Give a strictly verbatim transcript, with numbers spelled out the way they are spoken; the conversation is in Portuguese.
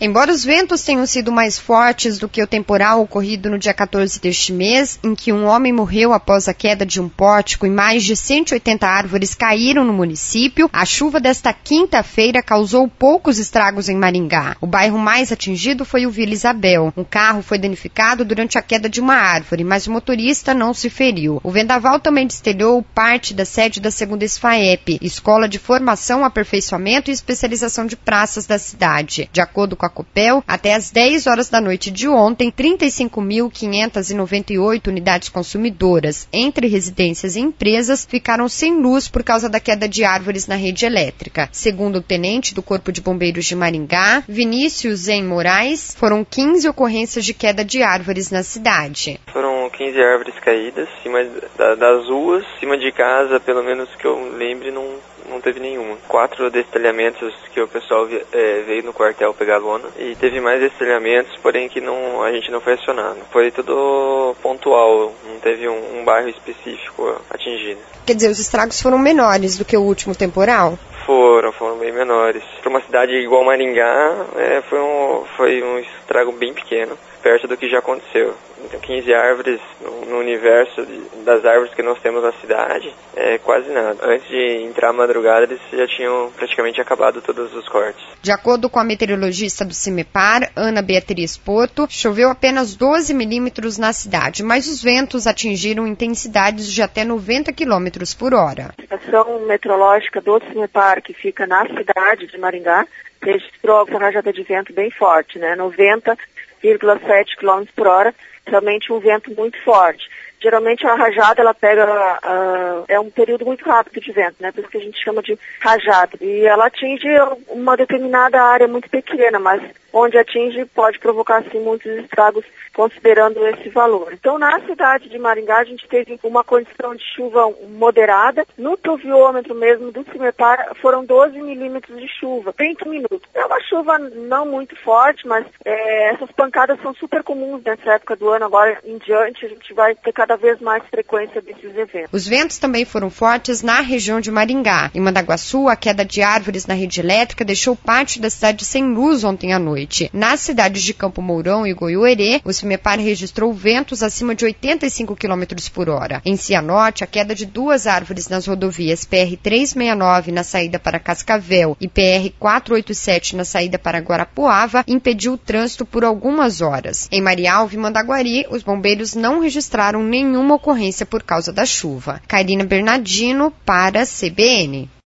Embora os ventos tenham sido mais fortes do que o temporal ocorrido no dia quatorze deste mês, em que um homem morreu após a queda de um pórtico e mais de cento e oitenta árvores caíram no município, a chuva desta quinta-feira causou poucos estragos em Maringá. O bairro mais atingido foi o Vila Isabel. Um carro foi danificado durante a queda de uma árvore, mas o motorista não se feriu. O vendaval também destelhou parte da sede da segunda SFAEP, Escola de Formação, Aperfeiçoamento e Especialização de Praças da cidade. De acordo com a Copel, até às dez horas da noite de ontem, trinta e cinco mil quinhentas e noventa e oito unidades consumidoras, entre residências e empresas, ficaram sem luz por causa da queda de árvores na rede elétrica. Segundo o tenente do Corpo de Bombeiros de Maringá, Vinícius Zen Moraes, foram quinze ocorrências de queda de árvores na cidade. Foram quinze árvores caídas, cima das ruas, cima de casa, pelo menos que eu lembre, não... não teve nenhuma. Quatro destelhamentos que o pessoal é, veio no quartel pegar lona e teve mais destelhamentos, porém que não, a gente não foi acionado. Foi tudo pontual, não teve um, um bairro específico atingido. Quer dizer, os estragos foram menores do que o último temporal? Foram, foram bem menores. Para uma cidade igual Maringá, é, foi, um, foi um estrago bem pequeno, perto do que já aconteceu. Então, quinze árvores no, no universo de, das árvores que nós temos na cidade, é quase nada. Antes de entrar a madrugada, eles já tinham praticamente acabado todos os cortes. De acordo com a meteorologista do CIMEPAR, Ana Beatriz Porto, choveu apenas doze milímetros na cidade, mas os ventos atingiram intensidades de até noventa quilômetros por hora. A estação meteorológica do CIMEPAR, que fica na cidade de Maringá, registrou uma rajada de vento bem forte, né? noventa vírgula sete quilômetros por hora, realmente um vento muito forte. Geralmente a rajada, ela pega, uh, é um período muito rápido de vento, né? Por isso que a gente chama de rajada. E ela atinge uma determinada área muito pequena, mas onde atinge pode provocar, sim, muitos estragos, considerando esse valor. Então, na cidade de Maringá, a gente teve uma condição de chuva moderada. No pluviômetro mesmo do CIMEPAR, foram doze milímetros de chuva, trinta minutos. É uma chuva não muito forte, mas é, essas pancadas são super comuns nessa época do ano. Agora em diante, a gente vai ter cada vez mais frequência desses eventos. Os ventos também foram fortes na região de Maringá. Em Mandaguaçu, a queda de árvores na rede elétrica deixou parte da cidade sem luz ontem à noite. Nas cidades de Campo Mourão e Goiuerê, o CIMEPAR registrou ventos acima de oitenta e cinco quilômetros por hora. Em Cianorte, a queda de duas árvores nas rodovias P R trezentos e sessenta e nove na saída para Cascavel e P R quatrocentos e oitenta e sete na saída para Guarapuava impediu o trânsito por algumas horas. Em Marialva e Mandaguari, os bombeiros não registraram nenhuma ocorrência por causa da chuva. Cairina Bernardino para a C B N.